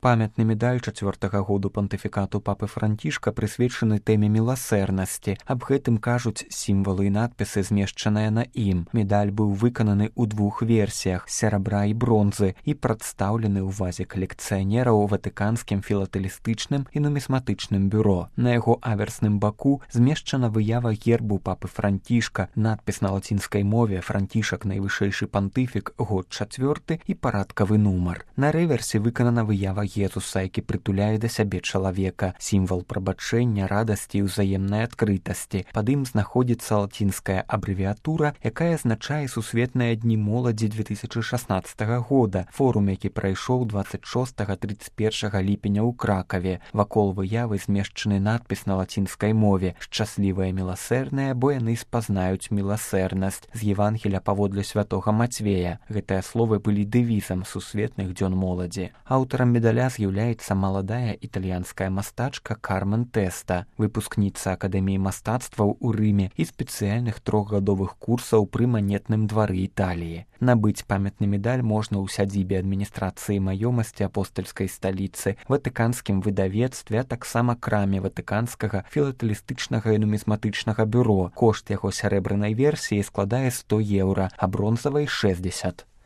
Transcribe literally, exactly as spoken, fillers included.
Памятны медаль чацвёртага году пантыфікату папы Францішка прысвечаны тэме міласэрнасці. Аб гэтым кажуць сімвалы і надпісы, змешчаныя на ім. Медаль быў выкананы ў двух версіях серабра і бронзы і прадстаўлены ў вазе калекцыянераў ватыканскім філатэлістычным і нумізматычным бюро. На яго аверсным баку змешчана выява гербу папы Францішка, надпіс на лацінскай мове «Францішак найвышэйшы пантыфік, год чацвёрты» і парадкавы нумар. На рэверсе выканана выява Езуса, які прытуляе да сябе чалавека, сімвал прабачэння, радасці і ўзаемнай адкрытасці. Пад ім знаходзіцца лацінская абрэвіатура, якая азначае сусветныя дні моладзі две тысячы шаснаццатага года, форум, які прайшоў дваццаць шостага - трыццаць першага ліпеня ў Кракаве. Вакол выявы змешчаны надпіс на лацінскай мове «Шчаслівыя міласэрныя, бо яны спазнаюць міласэрнасць» з Евангеля паводле святога Мацвея. Гэтыя словы былі дэвізам сусветных дзён моладзі. Аўтарам медаля з'яўляецца маладая італьянская мастачка Кармен Тэста, выпускніца Акадэміі мастацтваў у Рыме і спецыяльных трохгадовых курсаў пры манетным двары Італіі. Набыць памятны медаль можна ў сядзібе адміністрацыі маёмасці апостальскай сталіцы, ватыканскім выдавецтве, а таксама краме ватыканскага філатэлістычнага і нумізматычнага бюро. Кошт яго сярэбранай версіі складае сто еўра, а бронзавай шэсцьдзесят.